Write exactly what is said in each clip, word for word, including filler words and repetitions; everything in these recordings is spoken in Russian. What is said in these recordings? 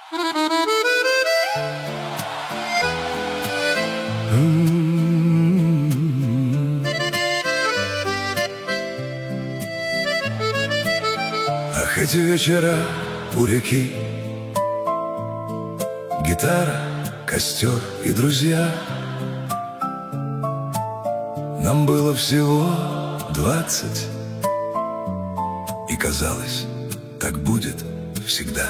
Ах, эти вечера у реки, гитара, костер и друзья. Нам было всего двадцать, и казалось, так будет всегда.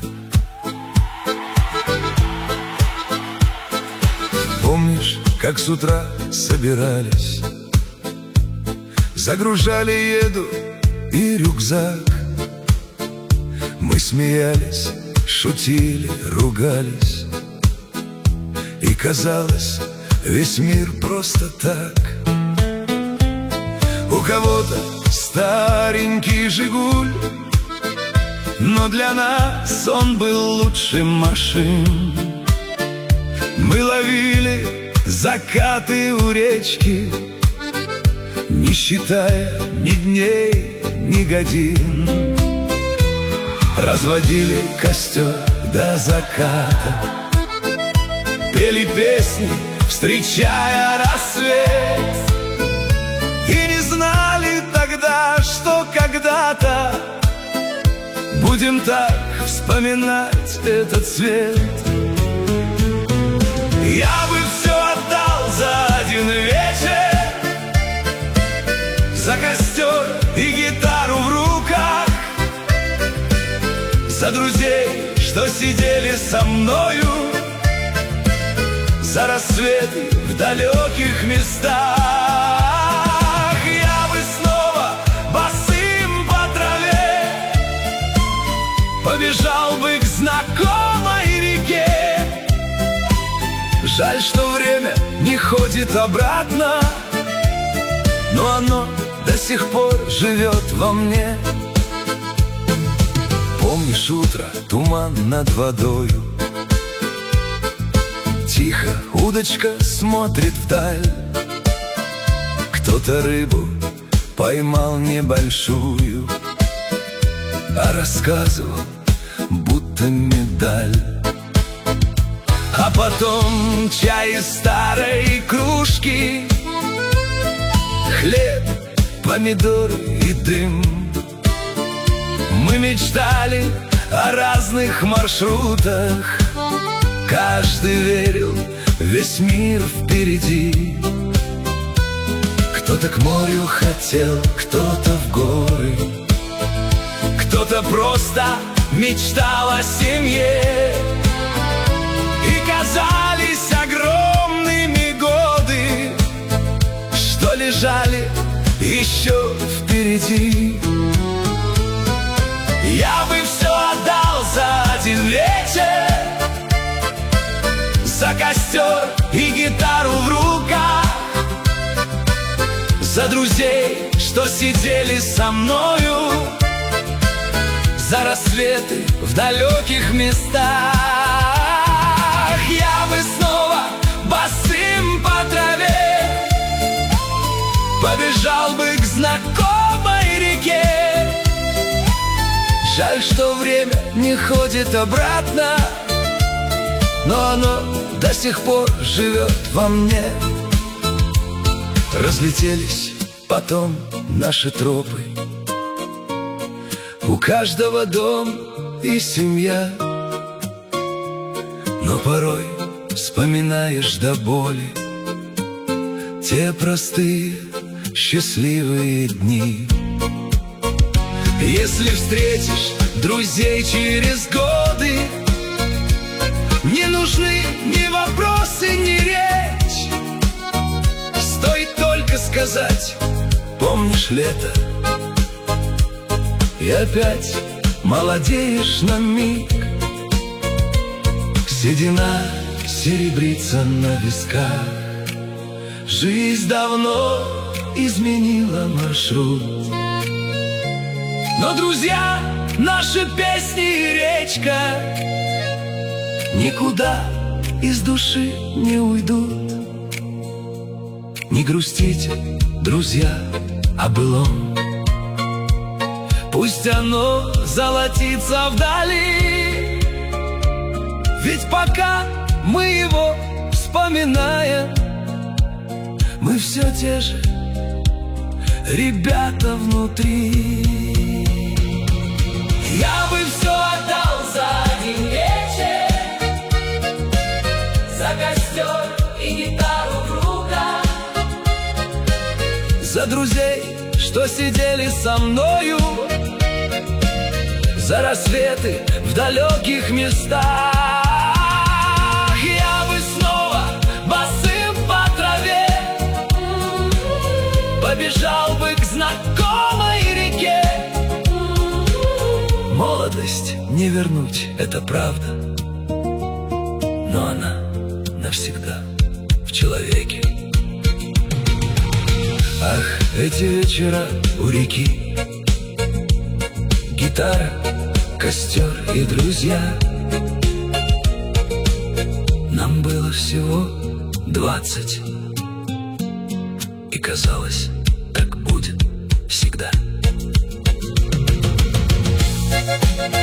Помнишь, как с утра собирались, загружали еду и рюкзак. Мы смеялись, шутили, ругались, и казалось, весь мир просто так. У кого-то старенький «Жигуль», но для нас он был лучше машин. Мы ловили закаты у речки, не считая ни дней, ни годин. Разводили костер до заката, пели песни, встречая рассвет. И не знали тогда, что когда-то будем так вспоминать этот свет. Я бы все отдал за один вечер, за костер и гитару в руках, за друзей, что сидели со мною, за рассветы в далеких местах. Я бы снова босым по траве побежал бы к знакомой реке. Жаль, что время не ходит обратно, но оно до сих пор живет во мне. Помнишь утро, туман над водою, тихо удочка смотрит вдаль. Кто-то рыбу поймал небольшую, а рассказывал, будто медаль. А потом чай из старой кружки, хлеб, помидоры и дым. Мы мечтали о разных маршрутах, каждый верил, весь мир впереди. Кто-то к морю хотел, кто-то в горы, кто-то просто мечтал о семье. И казались огромными годы, что лежали еще впереди. Я бы все отдал за один вечер, за костер и гитару в руках, за друзей, что сидели со мною, за рассветы в далеких местах. Я бы снова босым по траве побежал бы к знакомой реке. Жаль, что время не ходит обратно, но оно до сих пор живет во мне. Разлетелись потом наши тропы, у каждого дом и семья. Но порой вспоминаешь до боли те простые счастливые дни. Если встретишь друзей через годы, не нужны ни вопросы, ни речь. Стоит только сказать: помнишь лето? И опять молодеешь на миг. Седина серебрится на висках. Жизнь давно изменила маршрут, но друзья, наши песни и речка никуда из души не уйдут. Не грустите, друзья, о былом, пусть оно золотится вдали. Ведь пока мы его вспоминаем, мы все те же ребята внутри. Я бы все отдал за один вечер, за костер и гитару в руках, за друзей, что сидели со мною, за рассветы в далеких местах. Я бы снова босым по траве побежал бы к знакомой реке. Молодость не вернуть, это правда, но она навсегда в человеке. Ах, эти вечера у реки, гитара, костер и друзья. Нам было всего двадцать, и казалось, так будет всегда.